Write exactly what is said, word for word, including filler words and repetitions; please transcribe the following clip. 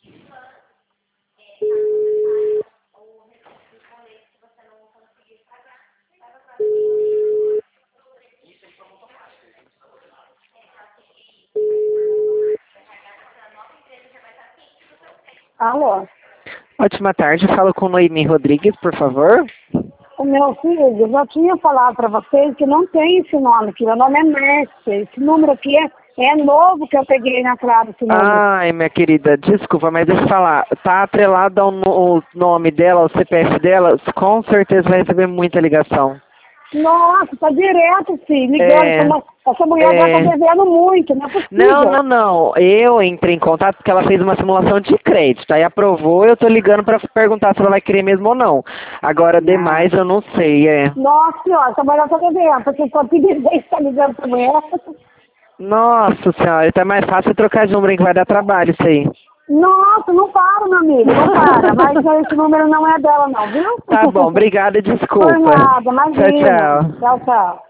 Alô? Ótima tarde, falo com Noemi Rodrigues, por favor. O meu filho, eu já tinha falado para vocês que não tem esse nome aqui. Meu nome é Mércia. Esse número aqui é, é novo que eu peguei na clave, esse número. Ai, minha querida, desculpa, mas deixa eu falar. Tá atrelado ao no- nome dela, ao C P F dela, com certeza vai receber muita ligação. Nossa, tá direto, filho. Ligando. É, Essa, essa mulher já é... tá devendo muito, não é possível. Não, não, não. Eu entrei em contato porque ela fez uma simulação de crédito. Aí aprovou, eu tô ligando pra perguntar se ela vai querer mesmo ou não. Agora, demais, eu não sei, é. Nossa senhora, essa mulher tá devendo. Porque só que vez tá ligando pra mulher. Nossa senhora, então é mais fácil trocar de número, hein, que vai dar trabalho isso aí. Nossa, não para, meu amigo, não para. Mas esse número não é dela não, viu? Tá bom, obrigada e desculpa. Por nada, imagina. Tchau, tchau. Tchau, tchau.